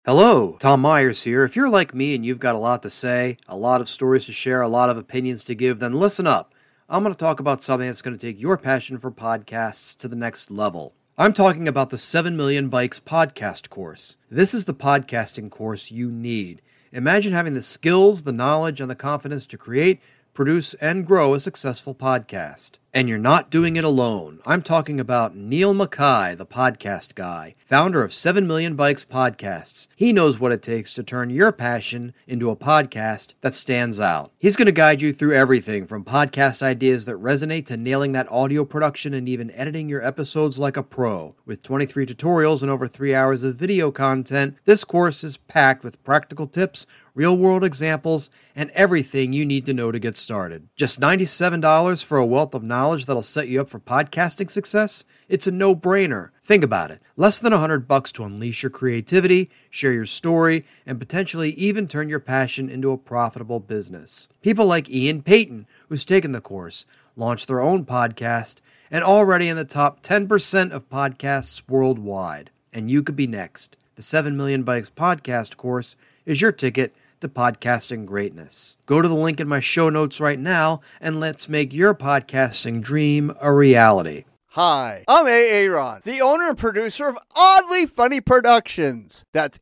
Hello, Tom Myers here. If you're like me and you've got a lot to say, a lot of stories to share, a lot of opinions to give, then listen up. I'm going to talk about something that's going to take your passion for podcasts to the next level. I'm talking about the 7 Million Bikes podcast course. This is the podcasting course you need. Imagine having the skills, the knowledge, and the confidence to create, produce, and grow a successful podcast. And you're not doing it alone. I'm talking about Neil Mackay, the podcast guy, founder of 7 Million Bikes Podcasts. He knows what it takes to turn your passion into a podcast that stands out. He's going to guide you through everything from podcast ideas that resonate to nailing that audio production and even editing your episodes like a pro. With 23 tutorials and over 3 hours of video content, this course is packed with practical tips, real-world examples, and everything you need to know to get started. Just $97 for a wealth of knowledge that'll set you up for podcasting success? It's a no-brainer. Think about it. Less than $100 to unleash your creativity, share your story, and potentially even turn your passion into a profitable business. People like Ian Payton, who's taken the course, launched their own podcast, and already in the top 10% of podcasts worldwide. And you could be next. The 7 Million Bikes podcast course is your ticket to podcasting greatness. Go to the link in my show notes right now and let's make your podcasting dream a reality. Hi, I'm Aaron, the owner and producer of Oddly Funny Productions. That's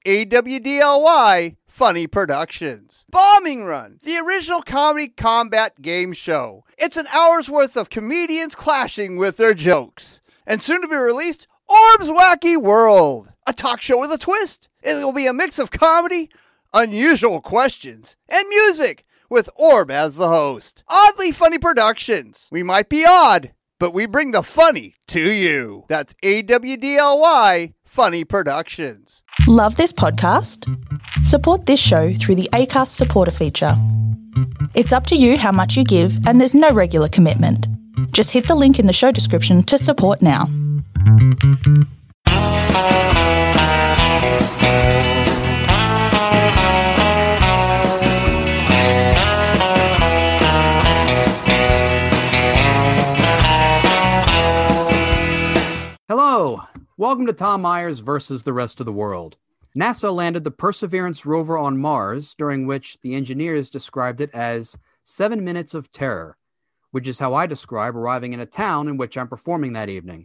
AWDLY Funny Productions. Bombing Run, the original comedy combat game show. It's an hour's worth of comedians clashing with their jokes. And soon to be released, Orb's Wacky World, a talk show with a twist. It will be a mix of comedy, unusual questions, and music, with Orb as the host. Oddly Funny Productions. We might be odd, but we bring the funny to you. That's AWDLY Funny Productions. Love this podcast? Support this show through the Acast supporter feature. It's up to you how much you give, and there's no regular commitment. Just hit the link in the show description to support now. Hello, welcome to Tom Myers versus the rest of the world. NASA landed the Perseverance rover on Mars, during which the engineers described it as 7 minutes of terror, which is how I describe arriving in a town in which I'm performing that evening.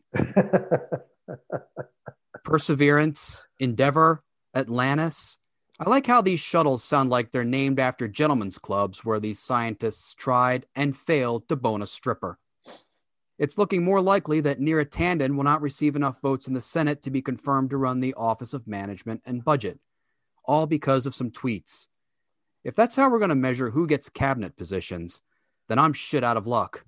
Perseverance, Endeavor, Atlantis. I like how these shuttles sound like they're named after gentlemen's clubs where these scientists tried and failed to bone a stripper. It's looking more likely that Neera Tanden will not receive enough votes in the Senate to be confirmed to run the Office of Management and Budget, all because of some tweets. If that's how we're going to measure who gets cabinet positions, then I'm shit out of luck.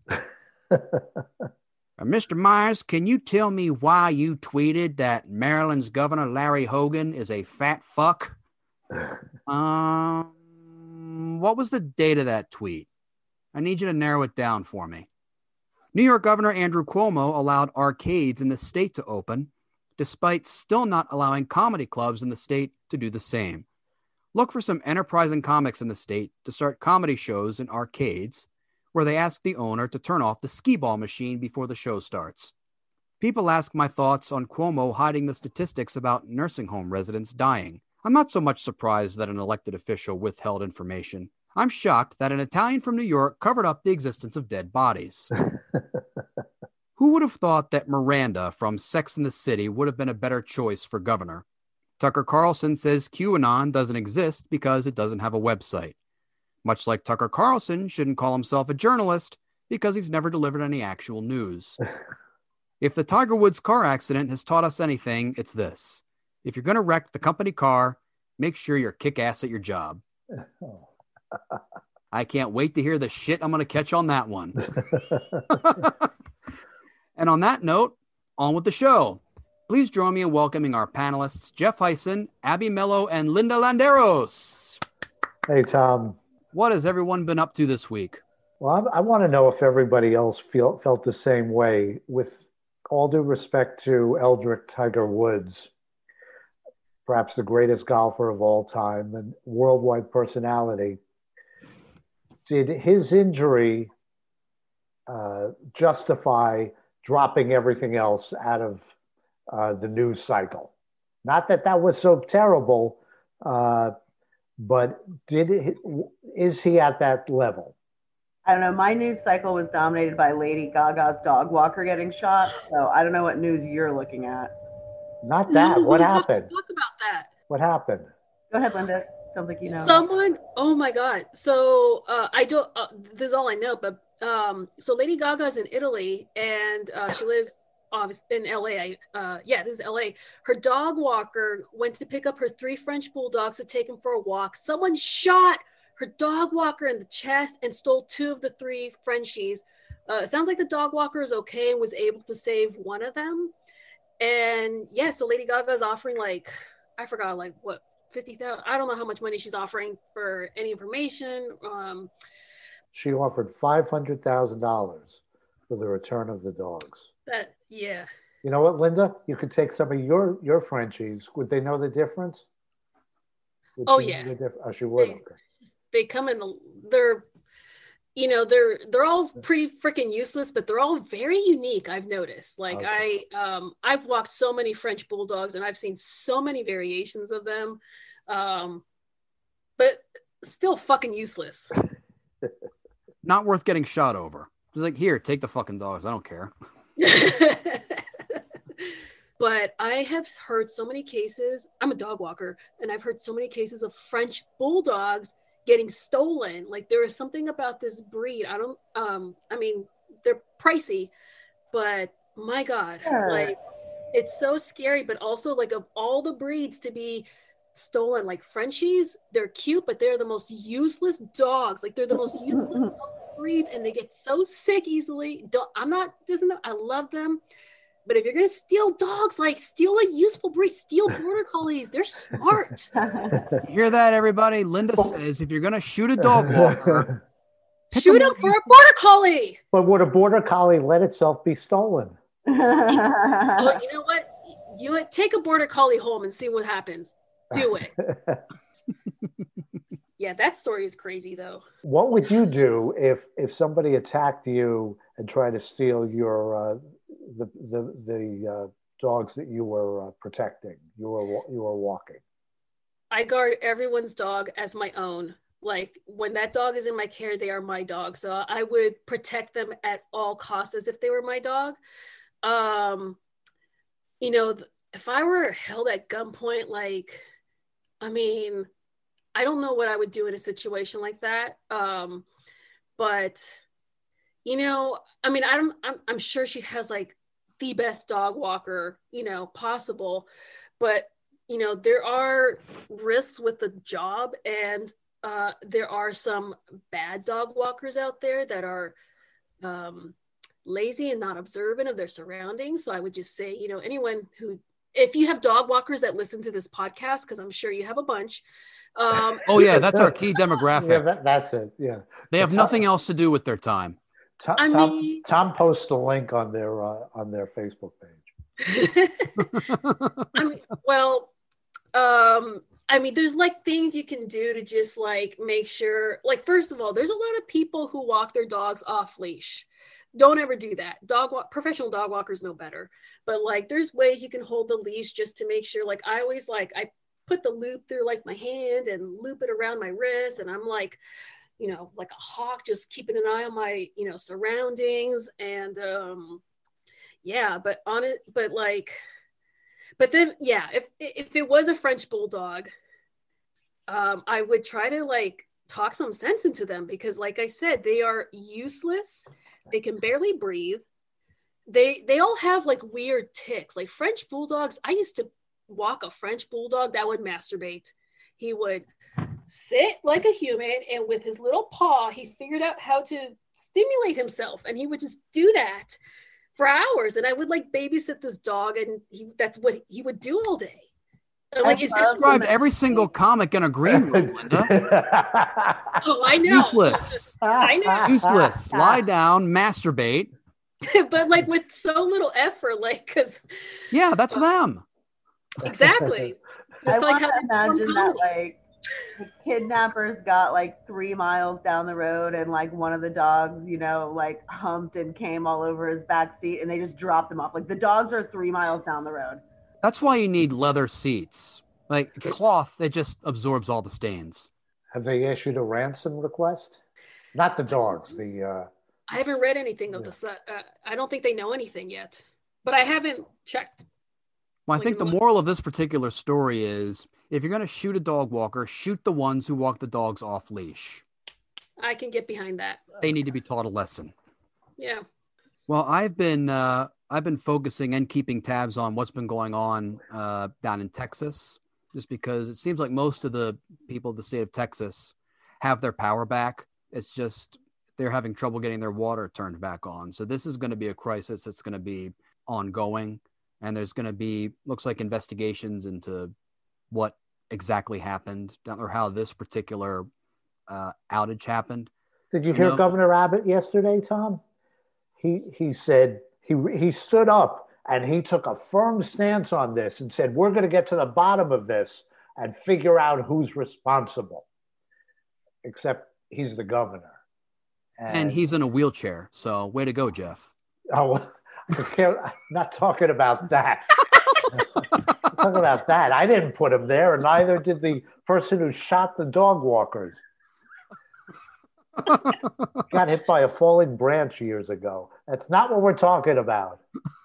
Mr. Myers, can you tell me why you tweeted that Maryland's Governor Larry Hogan is a fat fuck? What was the date of that tweet? I need you to narrow it down for me. New York Governor Andrew Cuomo allowed arcades in the state to open, despite still not allowing comedy clubs in the state to do the same. Look for some enterprising comics in the state to start comedy shows in arcades, where they ask the owner to turn off the skee-ball machine before the show starts. People ask my thoughts on Cuomo hiding the statistics about nursing home residents dying. I'm not so much surprised that an elected official withheld information. I'm shocked that an Italian from New York covered up the existence of dead bodies. Who would have thought that Miranda from Sex and the City would have been a better choice for governor? Tucker Carlson says QAnon doesn't exist because it doesn't have a website. Much like Tucker Carlson shouldn't call himself a journalist because he's never delivered any actual news. If the Tiger Woods car accident has taught us anything, it's this. If you're going to wreck the company car, make sure you're kick-ass at your job. I can't wait to hear the shit I'm going to catch on that one. And on that note, on with the show. Please join me in welcoming our panelists, Jeff Hyson, Abby Mello, and Linda Landeros. Hey, Tom. What has everyone been up to this week? Well, I want to know if everybody else felt the same way. With all due respect to Eldrick Tiger Woods, perhaps the greatest golfer of all time and worldwide personality, did his injury justify dropping everything else out of the news cycle? Not that that was so terrible, But is he at that level? I don't know. My news cycle was dominated by Lady Gaga's dog walker getting shot. So I don't know what news you're looking at. Not that. What happened? Talk about that. What happened? Go ahead, Linda. Sounds like you know. Someone. Oh my God. So I don't. This is all I know. But so Lady Gaga's in Italy, and she lives in LA. This is LA. Her dog walker went to pick up her 3 French bulldogs to take them for a walk. Someone shot her dog walker in the chest and stole 2 of the 3 Frenchies. It sounds like the dog walker is okay and was able to save one of them. And yeah, so Lady Gaga is offering I forgot what, 50,000. I don't know how much money she's offering for any information. She offered $500,000 for the return of the dogs. Yeah. You know what, Linda? You could take some of your Frenchies. Would they know the difference? Yeah. She would. Okay. They come in. They're all pretty freaking useless, but they're all very unique. I've noticed. Okay. I've walked so many French bulldogs, and I've seen so many variations of them, but still fucking useless. Not worth getting shot over. Just like, here, take the fucking dogs. I don't care. But I have heard so many cases. I'm a dog walker, and I've heard so many cases of French bulldogs getting stolen. There is something about this breed. They're pricey, but my God, it's so scary. But also, of all the breeds to be stolen, Frenchies, they're cute, but they're the most useless dogs. They're the most useless breeds, and they get so sick easily. I'm not dissing them. I love them. But if you're going to steal dogs, steal a useful breed. Steal border collies. They're smart. You hear that, everybody? Linda says if you're going to shoot a dog walker, shoot him for a border collie. But would a border collie let itself be stolen? Well, you know what? Take a border collie home and see what happens. Do it. Yeah, that story is crazy, though. What would you do if somebody attacked you and tried to steal your the dogs that you were protecting, you were walking? I guard everyone's dog as my own. When that dog is in my care, they are my dog. So I would protect them at all costs as if they were my dog. If I were held at gunpoint, I don't know what I would do in a situation like that. But I'm sure she has the best dog walker, possible, but there are risks with the job, and there are some bad dog walkers out there that are lazy and not observant of their surroundings. So I would just say, anyone who, if you have dog walkers that listen to this podcast, because I'm sure you have a bunch. That's our key demographic. Yeah, that's it. Yeah, they have nothing else to do with their time. Tom posts a link on their Facebook page. There's things you can do to just make sure. First of all, there's a lot of people who walk their dogs off leash. Don't ever do that. Professional dog walkers know better. But there's ways you can hold the leash just to make sure. I always I put the loop through my hand and loop it around my wrist, and I'm like a hawk, just keeping an eye on my surroundings. And if it was a French bulldog, I would try to talk some sense into them, because like I said, they are useless. They can barely breathe. They all have weird tics. French bulldogs, I used to walk a French bulldog that would masturbate. He would sit like a human, and with his little paw, he figured out how to stimulate himself, and he would just do that for hours. And I would babysit this dog, and that's what he would do all day. Is described every single comic in a green room, Linda. Oh, I know. Useless. I know. Useless. Lie down, masturbate. But with so little effort, because that's them. Exactly. I want to imagine that the kidnappers got 3 miles down the road, and one of the dogs, humped and came all over his back seat, and they just dropped him off. The dogs are 3 miles down the road. That's why you need leather seats. Like cloth, it just absorbs all the stains. Have they issued a ransom request? Not the dogs. I haven't read anything of this. I don't think they know anything yet, but I haven't checked. Well, I think the moral of this particular story is if you're going to shoot a dog walker, shoot the ones who walk the dogs off leash. I can get behind that. They need to be taught a lesson. Yeah. Well, I've been focusing and keeping tabs on what's been going on down in Texas, just because it seems like most of the people of the state of Texas have their power back. It's just they're having trouble getting their water turned back on. So this is going to be a crisis that's going to be ongoing. And there's going to be, looks like, investigations into what exactly happened or how this particular outage happened. Did you hear Governor Abbott yesterday, Tom? He said he stood up and he took a firm stance on this and said, we're going to get to the bottom of this and figure out who's responsible. Except he's the governor. And he's in a wheelchair. So way to go, Jeff. Oh, I'm not talking about that. I'm talking about that. I didn't put him there, and neither did the person who shot the dog walkers. Got hit by a falling branch years ago. That's not what we're talking about.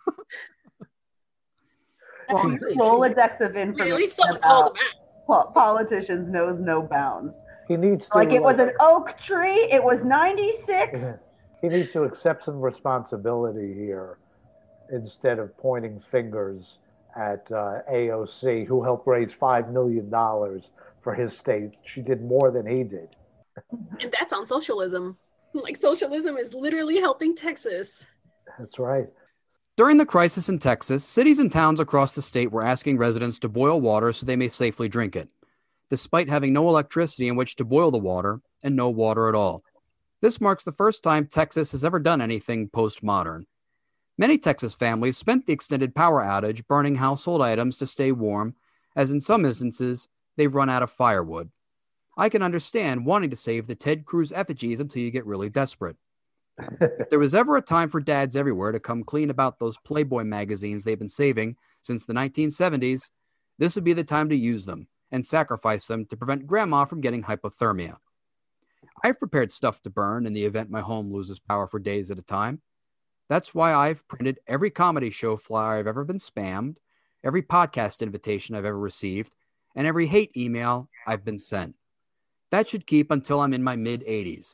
Rolodex of information. Really? Someone called him out. Politicians knows no bounds. He needs to, like it was an oak tree. It was 96. He needs to accept some responsibility here instead of pointing fingers at AOC, who helped raise $5 million for his state. She did more than he did. And that's on socialism. Like, socialism is literally helping Texas. That's right. During the crisis in Texas, cities and towns across the state were asking residents to boil water so they may safely drink it, despite having no electricity in which to boil the water and no water at all. This marks the first time Texas has ever done anything postmodern. Many Texas families spent the extended power outage burning household items to stay warm, as in some instances, they've run out of firewood. I can understand wanting to save the Ted Cruz effigies until you get really desperate. If there was ever a time for dads everywhere to come clean about those Playboy magazines they've been saving since the 1970s, this would be the time to use them and sacrifice them to prevent grandma from getting hypothermia. I've prepared stuff to burn in the event my home loses power for days at a time. That's why I've printed every comedy show flyer I've ever been spammed, every podcast invitation I've ever received, and every hate email I've been sent. That should keep until I'm in my mid-80s.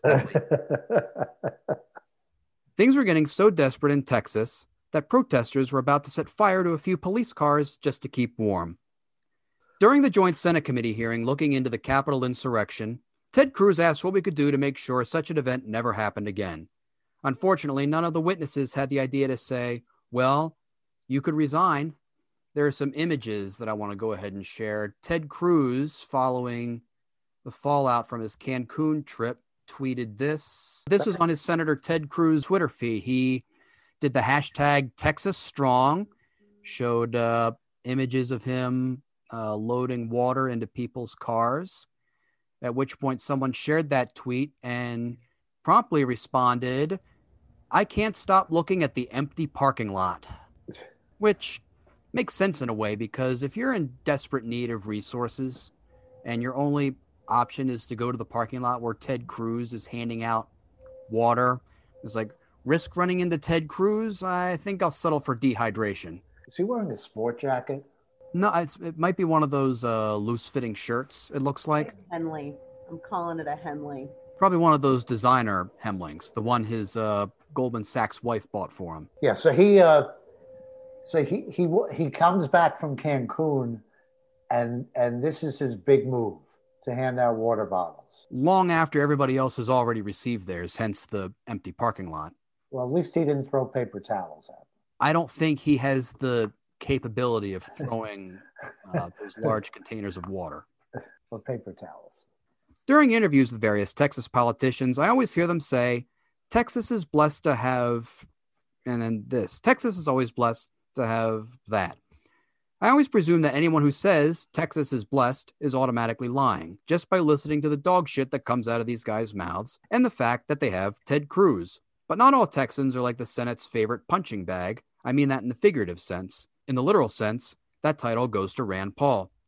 Things were getting so desperate in Texas that protesters were about to set fire to a few police cars just to keep warm. During the Joint Senate Committee hearing looking into the Capitol insurrection, Ted Cruz asked what we could do to make sure such an event never happened again. Unfortunately, none of the witnesses had the idea to say, well, you could resign. There are some images that I want to go ahead and share. Ted Cruz, following the fallout from his Cancun trip, tweeted this. This was on his Senator Ted Cruz Twitter feed. He did the hashtag Texas Strong, showed images of him loading water into people's cars, at which point someone shared that tweet and promptly responded, I can't stop looking at the empty parking lot, which makes sense in a way, because if you're in desperate need of resources and your only option is to go to the parking lot where Ted Cruz is handing out water, it's like, risk running into Ted Cruz? I think I'll settle for dehydration. Is he wearing a sport jacket? No, it might be one of those loose-fitting shirts, it looks like. Henley. I'm calling it a Henley. Probably one of those designer Hemlings, the one his Goldman Sachs wife bought for him. Yeah, so he comes back from Cancun, and this is his big move, to hand out water bottles. Long after everybody else has already received theirs, hence the empty parking lot. Well, at least he didn't throw paper towels at them. I don't think he has the capability of throwing those large containers of water. Or paper towels. During interviews with various Texas politicians, I always hear them say, Texas is blessed to have, and then this, Texas is always blessed to have that. I always presume that anyone who says Texas is blessed is automatically lying, just by listening to the dog shit that comes out of these guys' mouths, and the fact that they have Ted Cruz. But not all Texans are like the Senate's favorite punching bag. I mean that in the figurative sense. In the literal sense, that title goes to Rand Paul.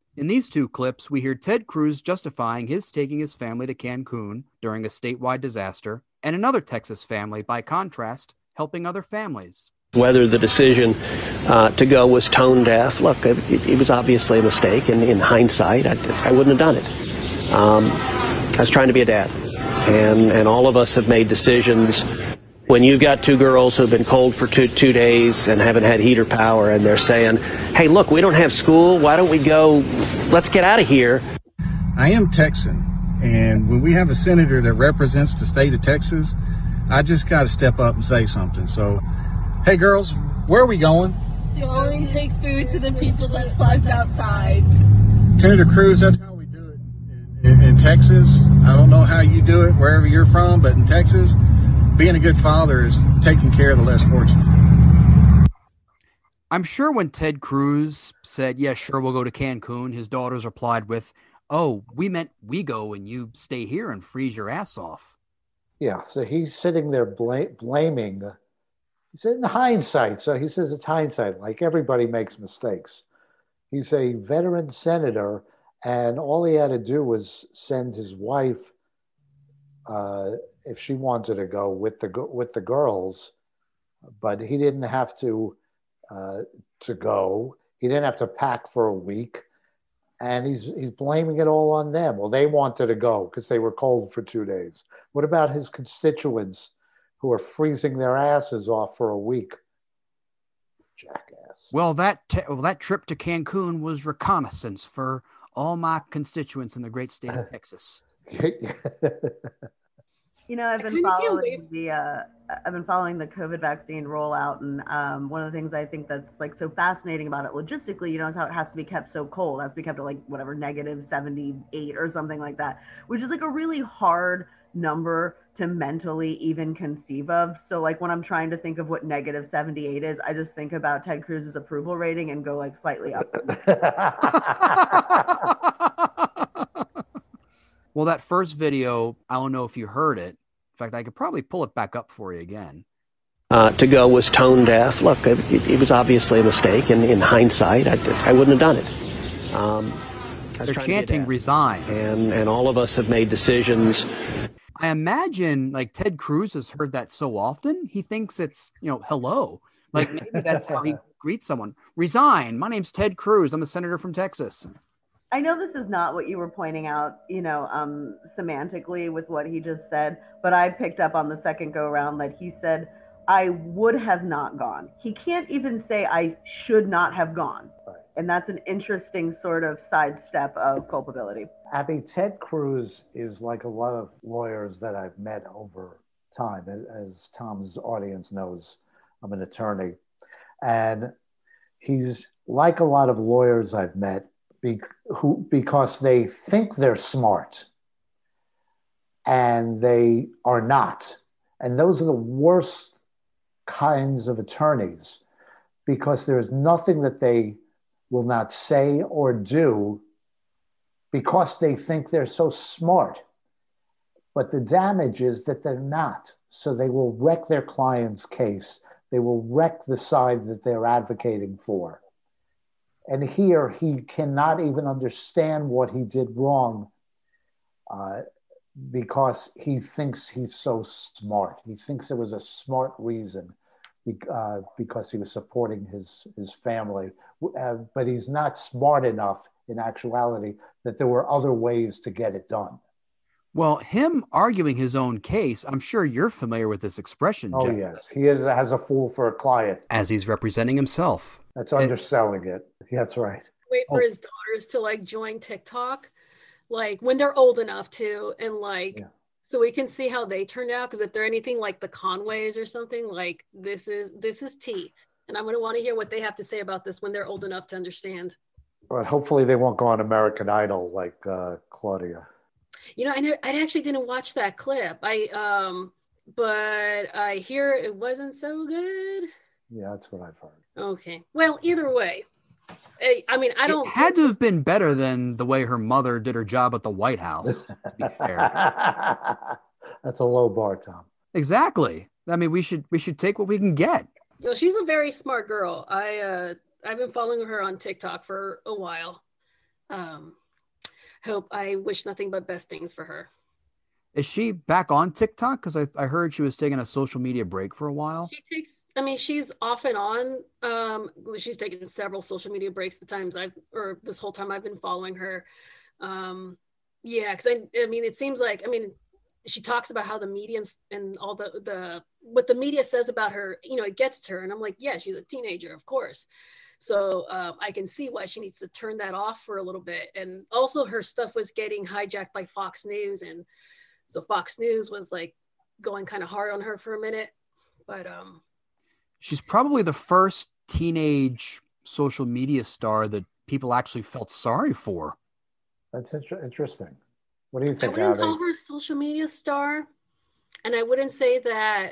In these two clips, we hear Ted Cruz justifying his taking his family to Cancun during a statewide disaster, and another Texas family, by contrast, helping other families. Whether the decision to go was tone deaf, look, it was obviously a mistake, and in hindsight, I wouldn't have done it. I was trying to be a dad, and all of us have made decisions. When you've got two girls who have been cold for two days and haven't had heater power, and they're saying, hey, look, we don't have school, why don't we go, let's get out of here. I am Texan, and when we have a senator that represents the state of Texas, I just got to step up and say something. So, hey, girls, where are we going? To only take food to the people that slept outside. Senator Cruz, that's how we do it in Texas. I don't know how you do it wherever you're from, but in Texas, being a good father is taking care of the less fortunate. I'm sure when Ted Cruz said, yeah, sure, we'll go to Cancun, his daughters replied with, oh, we meant we go and you stay here and freeze your ass off. Yeah, so he's sitting there blaming. He's in hindsight, so he says it's hindsight, like everybody makes mistakes. He's a veteran senator, and all he had to do was send his wife, if she wanted to go with the girls, but he didn't have to go. He didn't have to pack for a week, and he's blaming it all on them. Well, they wanted to go because they were cold for 2 days. What about his constituents who are freezing their asses off for a week? Jackass. Well, that trip to Cancun was reconnaissance for all my constituents in the great state of Texas. You know, I've been following the COVID vaccine rollout, and one of the things I think that's like so fascinating about it logistically, you know, is how it has to be kept so cold. It has to be kept at like whatever -78 or something like that, which is like a really hard number to mentally even conceive of. So like when I'm trying to think of what -78 is, I just think about Ted Cruz's approval rating and go like slightly up. Well, that first video, I don't know if you heard it. In fact, I could probably pull it back up for you again. To go was tone deaf. Look, it was obviously a mistake, and in hindsight, I wouldn't have done it. They're chanting resign. And all of us have made decisions. I imagine like Ted Cruz has heard that so often, he thinks it's, you know, hello. Like maybe that's how he greets someone. Resign. My name's Ted Cruz. I'm a senator from Texas. I know this is not what you were pointing out, you know, semantically with what he just said, but I picked up on the second go around that he said, I would have not gone. He can't even say I should not have gone. Right. And that's an interesting sort of sidestep of culpability. Abby, Ted Cruz is like a lot of lawyers that I've met over time. As Tom's audience knows, I'm an attorney. And he's like a lot of lawyers I've met because they think they're smart and they are not. And those are the worst kinds of attorneys because there's nothing that they will not say or do because they think they're so smart. But the damage is that they're not. So they will wreck their client's case. They will wreck the side that they're advocating for. And here, he cannot even understand what he did wrong because he thinks he's so smart. He thinks it was a smart reason because he was supporting his family. But he's not smart enough in actuality that there were other ways to get it done. Well, him arguing his own case, I'm sure you're familiar with this expression, Oh, Jeff. yes. He has a fool for a client. As he's representing himself. That's underselling it. That's right. Wait for his daughters to like join TikTok, like when they're old enough to, and like, so we can see how they turned out. Because if they're anything like the Conways or something, like this is tea. And I'm going to want to hear what they have to say about this when they're old enough to understand. But hopefully they won't go on American Idol like Claudia. You know, I actually didn't watch that clip. But I hear it wasn't so good. Yeah, that's what I've heard. Okay. Well, either way, I mean, I don't. It had to have been better than the way her mother did her job at the White House, to be fair. That's a low bar, Tom. Exactly. I mean, we should take what we can get. Well, she's a very smart girl. I've been following her on TikTok for a while. I wish nothing but best things for her. Is she back on TikTok? Because I heard she was taking a social media break for a while. She's off and on. She's taken several social media breaks this whole time I've been following her. Because it seems like, she talks about how the media and all what the media says about her, it gets to her. And I'm like, yeah, she's a teenager, of course. So I can see why she needs to turn that off for a little bit. And also her stuff was getting hijacked by Fox News. And so Fox News was like going kind of hard on her for a minute. But she's probably the first teenage social media star that people actually felt sorry for. That's interesting. What do you think, I wouldn't Abby? call her a social media star. And I wouldn't say that,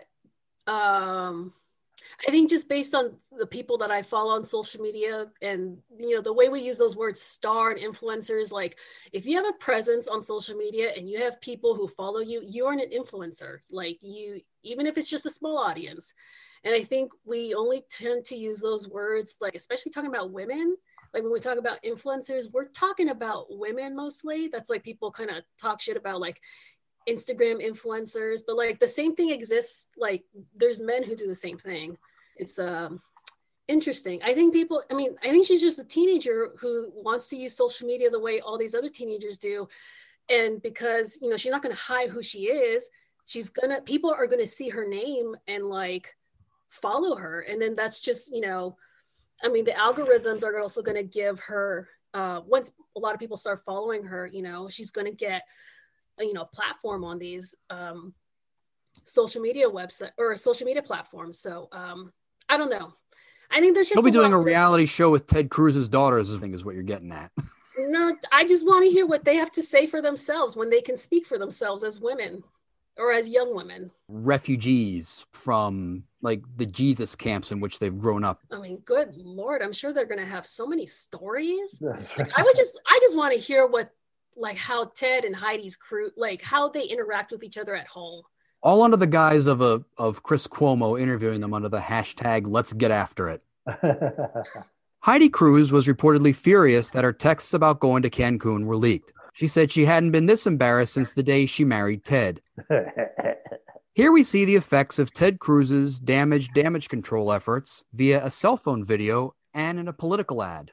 I think just based on the people that I follow on social media and, the way we use those words star and influencers, like if you have a presence on social media and you have people who follow you, you're an influencer, like even if it's just a small audience. And I think we only tend to use those words, like, especially talking about women. Like when we talk about influencers, we're talking about women mostly. That's why people kind of talk shit about like Instagram influencers, but like the same thing exists. Like there's men who do the same thing. It's interesting. I think she's just a teenager who wants to use social media the way all these other teenagers do. And because, she's not going to hide who she is, people are going to see her name and like follow her. And then that's just, the algorithms are also going to give her, once a lot of people start following her, she's going to get, a platform on these social media website or social media platforms. So I don't know. I think there's just He'll be doing a reality show with Ted Cruz's daughters, I think is what you're getting at. No, I just want to hear what they have to say for themselves when they can speak for themselves as women or as young women. Refugees from like the Jesus camps in which they've grown up. Good Lord, I'm sure they're going to have so many stories. Like, I just want to hear how Ted and Heidi's crew, like how they interact with each other at home. All under the guise of Chris Cuomo interviewing them under the hashtag Let's Get After It. Heidi Cruz was reportedly furious that her texts about going to Cancun were leaked. She said she hadn't been this embarrassed since the day she married Ted. Here we see the effects of Ted Cruz's damage control efforts via a cell phone video and in a political ad.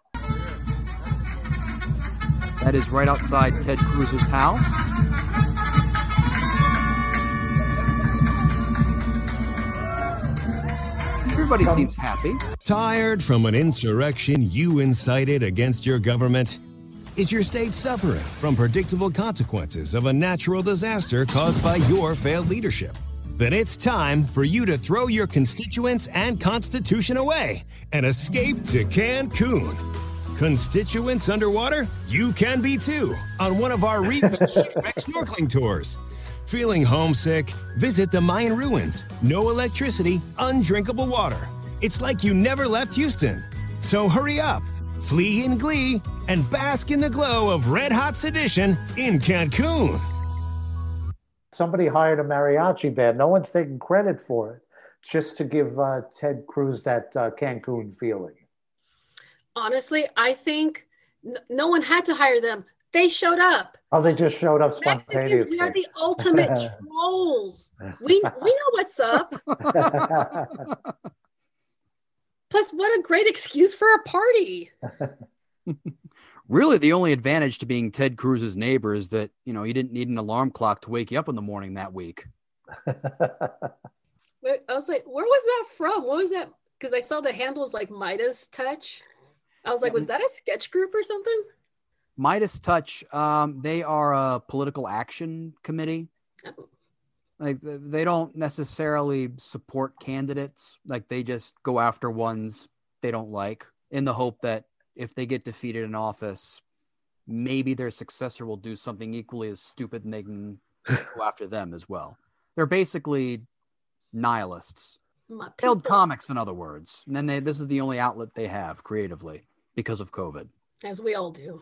That is right outside Ted Cruz's house. Everybody seems happy. Tired from an insurrection you incited against your government? Is your state suffering from predictable consequences of a natural disaster caused by your failed leadership? Then it's time for you to throw your constituents and Constitution away and escape to Cancun. Constituents underwater? You can be too on one of our revamped snorkeling tours. Feeling homesick? Visit the Mayan ruins. No electricity, undrinkable water. It's like you never left Houston. So hurry up, flee in glee, and bask in the glow of red-hot sedition in Cancun. Somebody hired a mariachi band. No one's taking credit for it, just to give Ted Cruz that Cancun feeling. Honestly, I think no one had to hire them. They showed up. Oh, they just showed up spontaneously. Mexicans, we are the ultimate trolls. We know what's up. Plus, what a great excuse for a party. Really, the only advantage to being Ted Cruz's neighbor is that, you didn't need an alarm clock to wake you up in the morning that week. Wait, I was like, where was that from? What was that? Because I saw the handles like Midas Touch. I was like, was that a sketch group or something? Midas Touch, they are a political action committee. Oh. Like they don't necessarily support candidates. Like they just go after ones they don't like in the hope that if they get defeated in office, maybe their successor will do something equally as stupid and they can go after them as well. They're basically nihilists. Failed comics, in other words. And then this is the only outlet they have creatively because of COVID. As we all do.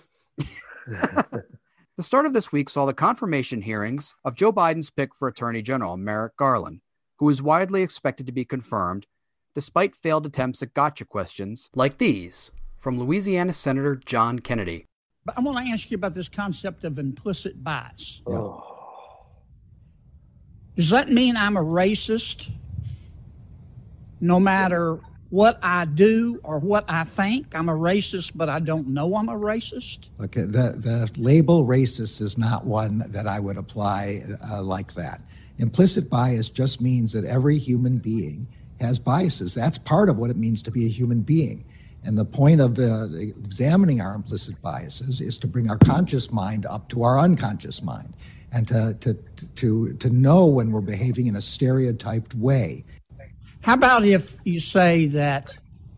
The start of this week saw the confirmation hearings of Joe Biden's pick for Attorney General, Merrick Garland, who is widely expected to be confirmed despite failed attempts at gotcha questions like these from Louisiana Senator John Kennedy. But I want to ask you about this concept of implicit bias. Oh. Does that mean I'm a racist no matter what I do or what I think? I'm a racist, but I don't know I'm a racist? Okay, the label racist is not one that I would apply like that. Implicit bias just means that every human being has biases. That's part of what it means to be a human being. And the point of examining our implicit biases is to bring our conscious mind up to our unconscious mind and to know when we're behaving in a stereotyped way. How about if you say that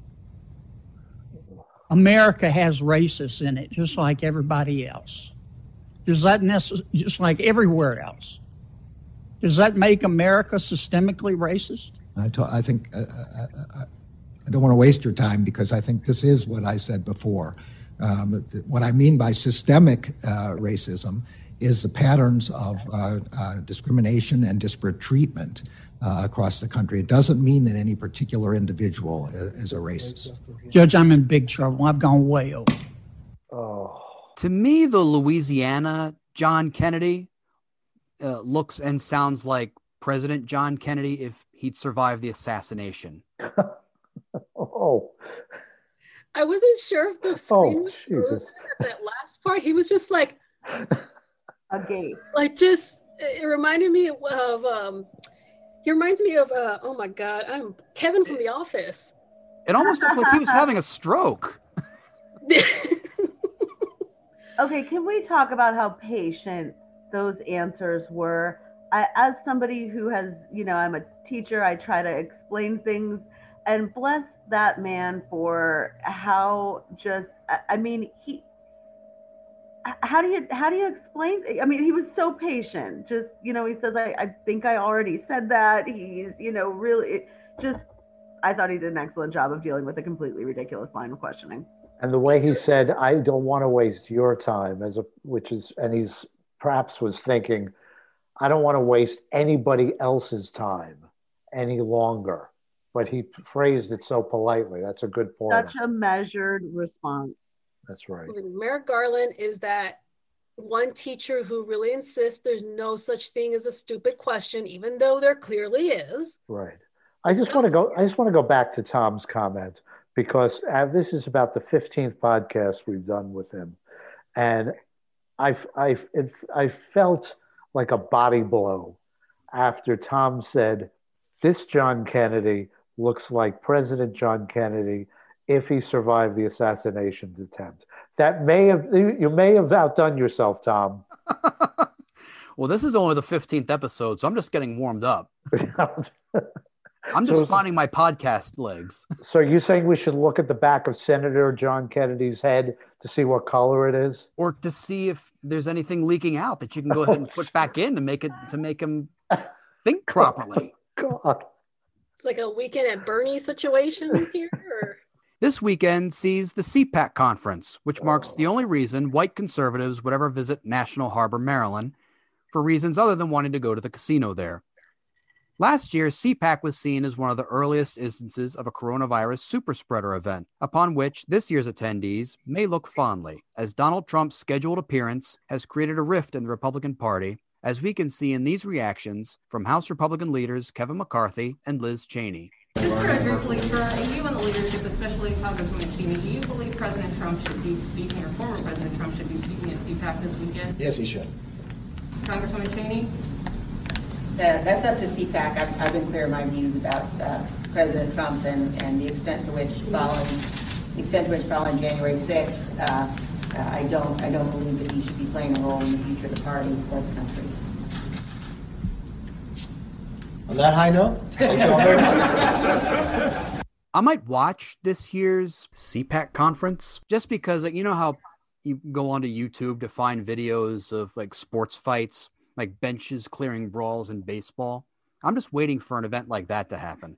America has racists in it, just like everybody else? Does that just like everywhere else? Does that make America systemically racist? I think I don't want to waste your time because I think this is what I said before. What I mean by systemic racism is the patterns of discrimination and disparate treatment across the country. It doesn't mean that any particular individual is a racist. Judge, I'm in big trouble. I've gone way over. To me, the Louisiana John Kennedy looks and sounds like President John Kennedy if he'd survived the assassination. Oh. I wasn't sure if the screen was Jesus. at that last part. He was just like a gay. Like just it reminded me of he reminds me of oh my God, I'm Kevin from The Office. It almost looked like he was having a stroke. Okay, can we talk about how patient those answers were? As somebody who has, I'm a teacher, I try to explain things, and bless that man for how just, how do you explain? I mean, he was so patient. Just, he says, I think I already said that. He's, really just, I thought he did an excellent job of dealing with a completely ridiculous line of questioning. And the way he said, I don't want to waste your time, and he's perhaps was thinking, I don't want to waste anybody else's time any longer. But he phrased it so politely. That's a good point. Such a measured response. That's right. Merrick Garland is that one teacher who really insists there's no such thing as a stupid question, even though there clearly is. Right. I just want to go back to Tom's comment because this is about the 15th podcast we've done with him, and I felt like a body blow after Tom said, "This John Kennedy looks like President John Kennedy if he survived the assassination attempt." You may have outdone yourself, Tom. Well, this is only the 15th episode, so I'm just getting warmed up. I'm just finding my podcast legs. So you're saying we should look at the back of Senator John Kennedy's head to see what color it is? Or to see if there's anything leaking out that you can go ahead and put back in to make him think properly. God. It's like a Weekend at Bernie situation here. Or? This weekend sees the CPAC conference, which marks the only reason white conservatives would ever visit National Harbor, Maryland, for reasons other than wanting to go to the casino there. Last year, CPAC was seen as one of the earliest instances of a coronavirus superspreader event, upon which this year's attendees may look fondly, as Donald Trump's scheduled appearance has created a rift in the Republican Party, as we can see in these reactions from House Republican leaders Kevin McCarthy and Liz Cheney. Just briefly, for you and the leadership, especially Congresswoman Cheney, do you believe President Trump should be speaking, or former President Trump should be speaking at CPAC this weekend? Yes, he should. Congresswoman Cheney? That's up to CPAC. I've been clear in my views about President Trump and the extent to which following January 6th, I don't believe that he should be playing a role in the future of the party or the country. On that high note, thank you all very much. I might watch this year's CPAC conference just because, you know how you go onto YouTube to find videos of like sports fights, like benches clearing brawls in baseball. I'm just waiting for an event like that to happen.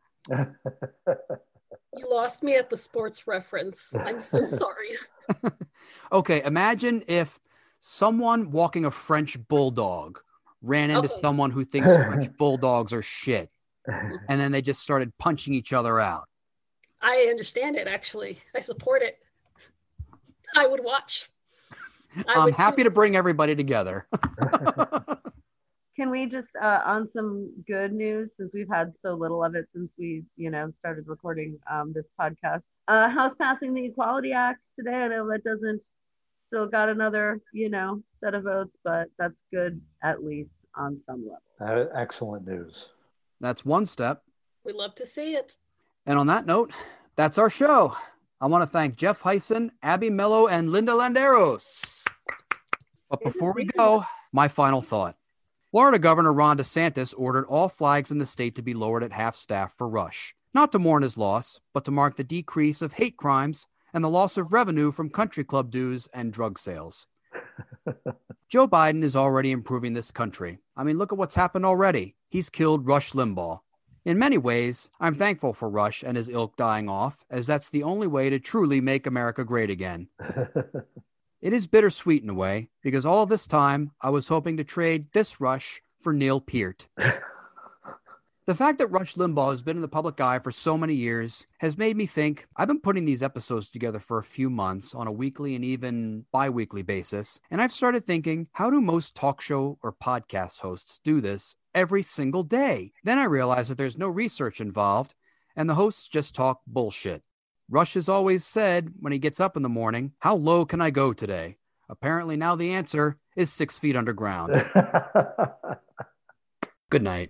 You lost me at the sports reference. I'm so sorry. Okay, imagine if someone walking a French bulldog ran into someone who thinks French bulldogs are shit, and then they just started punching each other out. I understand it, actually. I support it. I would watch. I'm happy to bring everybody together. Can we just, on some good news, since we've had so little of it since we, started recording this podcast, House passing the Equality Act today. I know that doesn't still got another, set of votes, but that's good at least on some level. Excellent news. That's one step. We love to see it. And on that note, that's our show. I want to thank Jeff Hyson, Abby Mello, and Linda Landeros. But before we go, my final thought. Florida Governor Ron DeSantis ordered all flags in the state to be lowered at half-staff for Rush. Not to mourn his loss, but to mark the decrease of hate crimes and the loss of revenue from country club dues and drug sales. Joe Biden is already improving this country. I mean, look at what's happened already. He's killed Rush Limbaugh. In many ways, I'm thankful for Rush and his ilk dying off, as that's the only way to truly make America great again. It is bittersweet in a way, because all of this time, I was hoping to trade this Rush for Neil Peart. The fact that Rush Limbaugh has been in the public eye for so many years has made me think I've been putting these episodes together for a few months on a weekly and even bi-weekly basis, and I've started thinking, how do most talk show or podcast hosts do this every single day? Then I realized that there's no research involved, and the hosts just talk bullshit. Rush has always said when he gets up in the morning, how low can I go today? Apparently now the answer is 6 feet underground. Good night.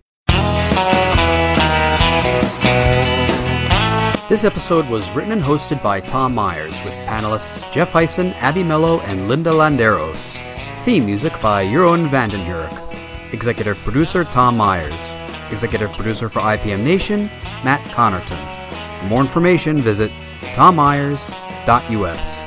This episode was written and hosted by Tom Myers with panelists Jeff Hyson, Abby Mello, and Linda Landeros. Theme music by Jeroen Vandenhurk. Executive producer Tom Myers. Executive producer for IPM Nation, Matt Connerton. For more information, visit tommyers.us.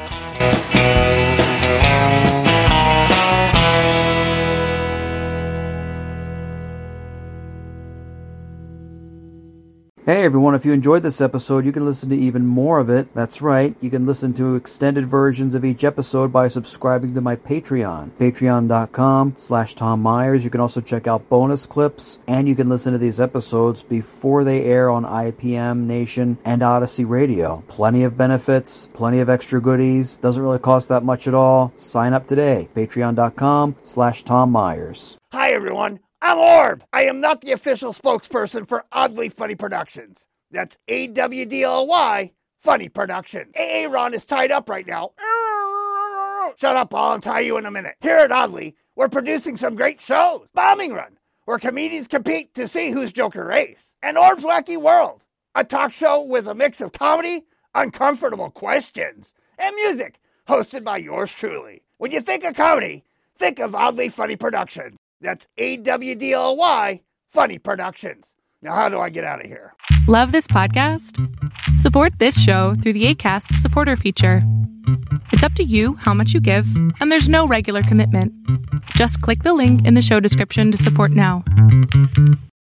Hey everyone, if you enjoyed this episode, you can listen to even more of it. That's right, you can listen to extended versions of each episode by subscribing to my Patreon, patreon.com/Tom Myers. You can also check out bonus clips, and you can listen to these episodes before they air on IPM Nation and Odyssey Radio. Plenty of benefits, plenty of extra goodies. Doesn't really cost that much at all. Sign up today, patreon.com/Tom Myers. Hi, everyone. I'm Orb. I am not the official spokesperson for Oddly Funny Productions. That's AWDLY Funny Production. Aaron is tied up right now. Shut up, I'll untie you in a minute. Here at Oddly, we're producing some great shows. Bombing Run, where comedians compete to see who's Joker Race. And Orb's Wacky World, a talk show with a mix of comedy, uncomfortable questions, and music, hosted by yours truly. When you think of comedy, think of Oddly Funny Productions. That's AWDLY Funny Productions. Now, how do I get out of here? Love this podcast? Support this show through the Acast supporter feature. It's up to you how much you give, and there's no regular commitment. Just click the link in the show description to support now.